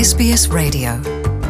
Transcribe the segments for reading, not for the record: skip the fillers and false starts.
SBS Radio.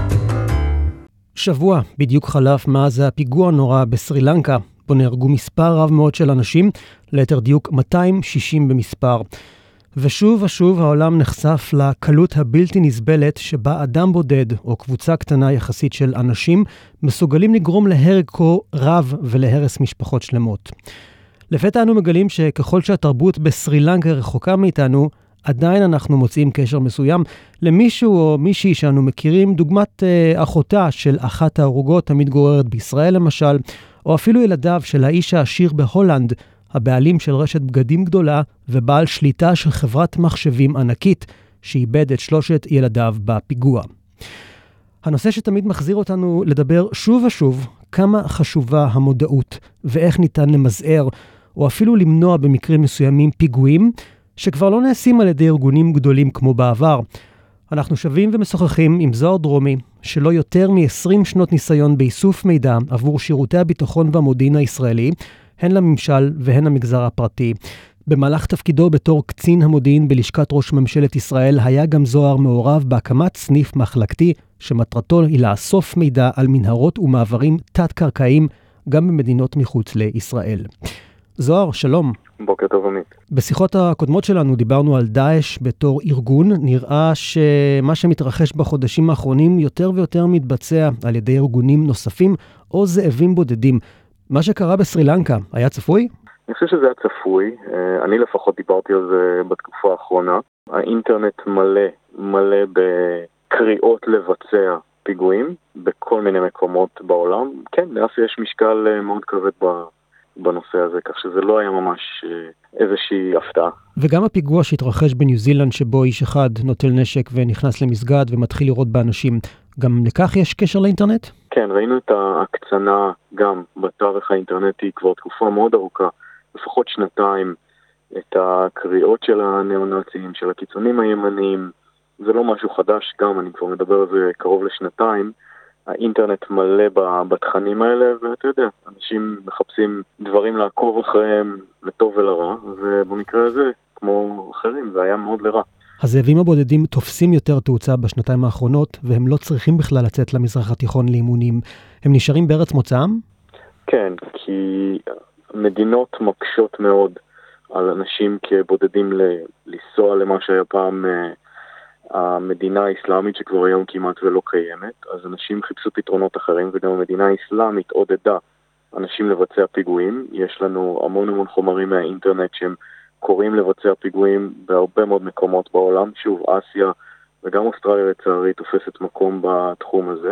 שבוע בדיוק חלף מאז הפיגוע הנורא בסרי לנקה, בו נהרגו מספר רב מאוד של אנשים, ליתר דיוק 260 במספר. ושוב ושוב העולם נחשף לקלות הבלתי נסבלת שבה אדם בודד או קבוצה קטנה יחסית של אנשים מסוגלים לגרום להרג כה רב ולהרס משפחות שלמות. לפתע אנו מגלים שככל שהתרבות בסרי לנקה רחוקה מאיתנו, עדיין אנחנו מוצאים קשר מסוים למישהו או מישהי שאנו מכירים, דוגמת אחותה של אחת ההרוגות המתגוררת בישראל למשל, או אפילו ילדיו של האיש העשיר בהולנד, הבעלים של רשת בגדים גדולה ובעל שליטה של חברת מחשבים ענקית, שאיבד את 3 ילדיו בפיגוע. הנושא שתמיד מחזיר אותנו לדבר שוב ושוב, כמה חשובה המודעות ואיך ניתן למזער, או אפילו למנוע במקרים מסוימים פיגועים, שכבר לא נעשים על ידי ארגונים גדולים כמו בעבר. אנחנו שווים ומשוחחים עם זוהר דרומי, שלא יותר מ-20 שנות ניסיון באיסוף מידע עבור שירותי הביטחון והמודיעין הישראלי, הן לממשל והן למגזר הפרטי. במהלך תפקידו בתור קצין המודיעין בלשכת ראש ממשלת ישראל, היה גם זוהר מעורב בהקמת סניף מחלקתי, שמטרתו היא לאסוף מידע על מנהרות ומעברים תת-קרקעיים, גם במדינות מחוץ לישראל. זוהר, שלום. בוקר טוב עמית. בשיחות הקודמות שלנו דיברנו על דאעש בתור ארגון. נראה שמה שמתרחש בחודשים האחרונים יותר ויותר מתבצע על ידי ארגונים נוספים או זאבים בודדים. מה שקרה בסרי לנקה היה צפוי? אני חושב שזה היה צפוי. אני לפחות דיברתי על זה בתקופה האחרונה. האינטרנט מלא בקריאות לבצע פיגועים בכל מיני מקומות בעולם. כן, לאף יש משקל מאוד כבד בנושא הזה, כך שזה לא היה ממש איזושהי הפתעה. וגם הפיגוע שהתרחש בניו זילנד, שבו איש אחד נוטל נשק ונכנס למסגד ומתחיל לראות באנשים, גם לכך יש קשר לאינטרנט? כן, ראינו את ההקצנה גם בתווך האינטרנטי כבר תקופה מאוד ארוכה, לפחות 2 את הקריאות של הנאו-נאצים, של הקיצונים הימניים. זה לא משהו חדש, גם אני כבר מדבר על זה קרוב ל2. האינטרנט מלא בתכנים האלה, ואתה יודע, אנשים מחפשים דברים לעקוב אחריהם לטוב ולרע, ובמקרה הזה, כמו אחרים, זה היה מאוד לרע. הזאבים הבודדים תופסים יותר תאוצה בשנתיים האחרונות, והם לא צריכים בכלל לצאת למזרח התיכון לאימונים. הם נשארים בארץ מוצאם? כן, כי מדינות מקשות מאוד על אנשים כבודדים לנסוע למה שהיה פעם המדינה האסלאמית, שכבר היום כמעט ולא קיימת. אז אנשים חיפשו פתרונות אחרים, וגם המדינה האסלאמית עודדה אנשים לבצע פיגועים. יש לנו המון חומרים מהאינטרנט שהם קוראים לבצע פיגועים בהרבה מאוד מקומות בעולם. שוב, אסיה וגם אוסטרליה לצערי תופסת מקום בתחום הזה.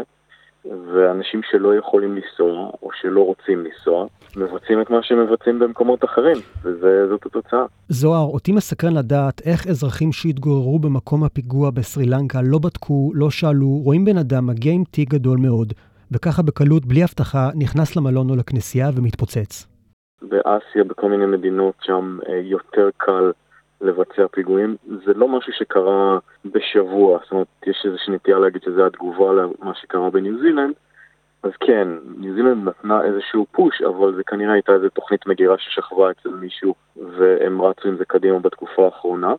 ואנשים שלא יכולים לנסוע, או שלא רוצים לנסוע, מבצעים את מה שמבצעים במקומות אחרים, וזאת התוצאה. זוהר, אותי מסקרן לדעת איך אזרחים שהתגוררו במקום הפיגוע בסרי לנקה לא בדקו, לא שאלו, רואים בן אדם מגיע עם תיק גדול מאוד, וככה בקלות, בלי הבטחה, נכנס למלון או לכנסייה ומתפוצץ. באסיה, בכל מיני מדינות שם יותר קל לבצע פיגועים. זה לא משהו שקרה בשבוע, זאת אומרת, יש איזושהי נטייה להגיד שזה התגובה למה שקרה בניו זילנד. אז כן, ניו זילנד נתנה איזשהו פוש, אבל זה כנראה הייתה איזו תוכנית מגירה ששכבה אצל מישהו, והם רצו עם זה קדימה בתקופה האחרונה.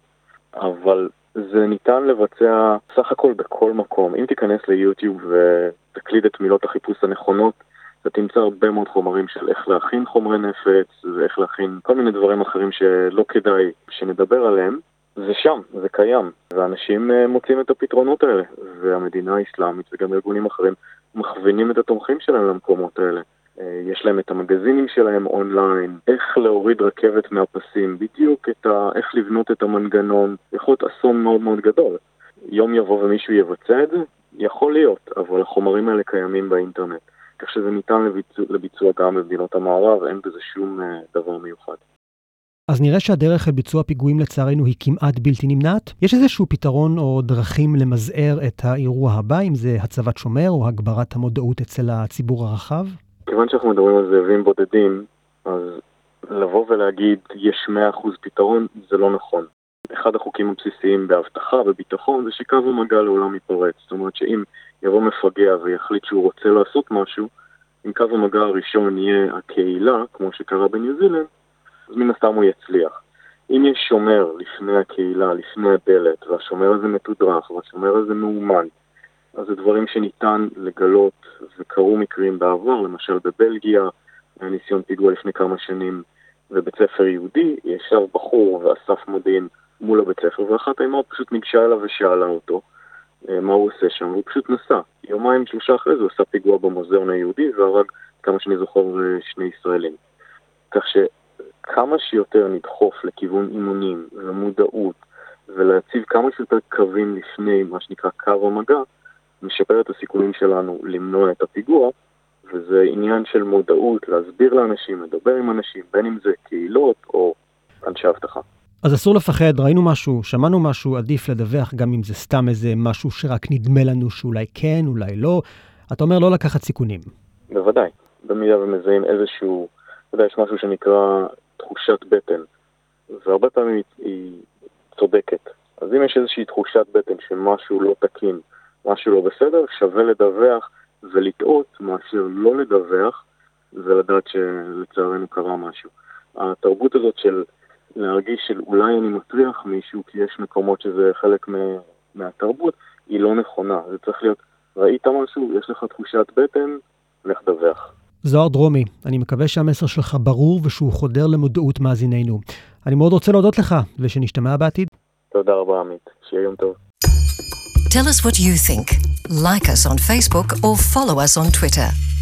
אבל זה ניתן לבצע סך הכל בכל מקום. אם תיכנס ליוטיוב ותקליד את מילות החיפוש הנכונות, אתה תמצא הרבה מאוד חומרים של איך להכין חומרי נפץ, ואיך להכין כל מיני דברים אחרים שלא כדאי שנדבר עליהם. זה שם, זה קיים, ואנשים מוצאים את הפתרונות האלה, והמדינה האסלאמית וגם ארגונים אחרים מכווינים את התומכים שלהם למקומות האלה. יש להם את המגזינים שלהם אונליין, איך להוריד רכבת מהפסים, בדיוק איך לבנות את המנגנון. יכול להיות אסון מאוד מאוד גדול. יום יבוא ומישהו יבצע את זה, יכול להיות, אבל החומרים האלה קיימים באינטרנט. כך שזה ניתן לביצוע גם במדינות המערב, אין בזה שום דבר מיוחד. אז נראה שהדרך לביצוע פיגועים לצערנו היא כמעט בלתי נמנעת. יש איזשהו פתרון או דרכים למזער את האירוע הבא, אם זה הצבת שומר או הגברת המודעות אצל הציבור הרחב? כיוון שאנחנו מדברים על זאבים בודדים, אז לבוא ולהגיד יש 100% פתרון, זה לא נכון. אחד החוקים הבסיסיים בהבטחה וביטחון זה שקו המגע לעולם ייפרץ. זאת אומרת שאם יבוא מפגע ויחליט שהוא רוצה לעשות משהו, אם קו המגע הראשון יהיה הקהילה, כמו שקרה בניו זילנד, אז מן הסתם הוא יצליח. אם יש שומר לפני הקהילה, לפני הדלת, והשומר הזה מתודרך, והשומר הזה מאומן, אז זה דברים שניתן לגלות, וקרו מקרים בעבר, למשל בבלגיה, ניסיון פיגוע לפני כמה שנים, ובית ספר יהודי, ישב בחור ואסף מודיעין מול הבית ספר, ואחת האימהות פשוט ניגשה אליו ושאלה אותו מה הוא עושה שם, והוא פשוט נסע. יומיים שלושה אחרי זה הוא עשה פיגוע במוזיאון היהודי, והרג כמה שאני זוכר 2 ישראלים. כך שכמה שיותר נדחוף לכיוון אימונים ומודעות, ולהציב כמה שיותר קווים לפני מה שנקרא קו המגע, משפר את הסיכויים שלנו למנוע את הפיגוע, וזה עניין של מודעות, להסביר לאנשים, לדבר עם אנשים, בין אם זה קהילות או אנשי הבטחה. אז אסור לפחד, ראינו משהו, שמענו משהו, עדיף לדווח, גם אם זה סתם איזה משהו שרק נדמה לנו שאולי כן, אולי לא. אתה אומר לא לקחת סיכונים. בוודאי. במידה ומזהים איזשהו, יש משהו שנקרא תחושת בטן, והרבה פעמים היא צודקת. אז אם יש איזושהי תחושת בטן שמשהו לא תקין, משהו לא בסדר, שווה לדווח ולטעות מאשר לא לדווח, ולדעת שלצערנו קרה משהו. התרבות הזאת של להרגיש של אולי אני מטריח מישהו, כי יש מקומות שזה חלק מהתרבות, היא לא נכונה. זה צריך להיות, ראית משהו, יש לך תחושת בטן, לך דווח. זוהר דרומי, אני מקווה שהמסר שלך ברור ושהוא חודר למודעות מאזיננו. אני מאוד רוצה להודות לך, ושנשתמע בעתיד. תודה רבה עמית, שיהיה יום טוב. Tell us what you think. Like us on Facebook or follow us on Twitter.